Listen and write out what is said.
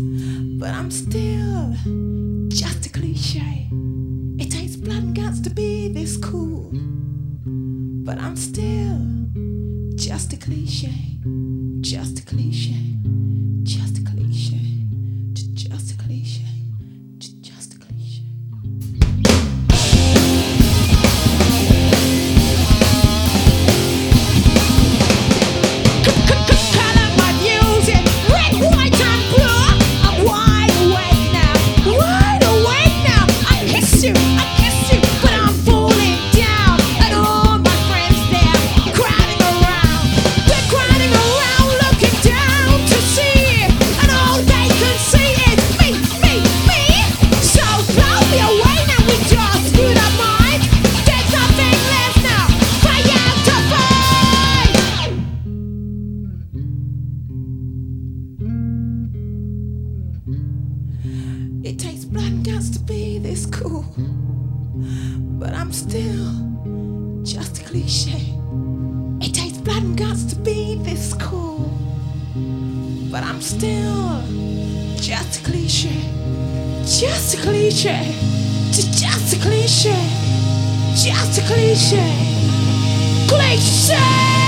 but I'm still just a cliche. It takes blood and guts to be this cool, but I'm still just a cliche. Just a cliche. Just a cliche. Just a cliche. Just a cliche. Color my music, red, white, and blue. I'm wide awake now, wide awake now. I kiss you, but I'm falling down. And all my friends there, crowding around. They're crowding around, looking down to see. And all they can see is me. So blow me away now with your screwed up mind. There's nothing left now for you to find. It takes blood and guts to be this cool, but I'm still just a cliche. It takes blood and guts to be this cool, but I'm still just a cliche. Just a cliche. Just a cliche. Just a cliche. Cliche!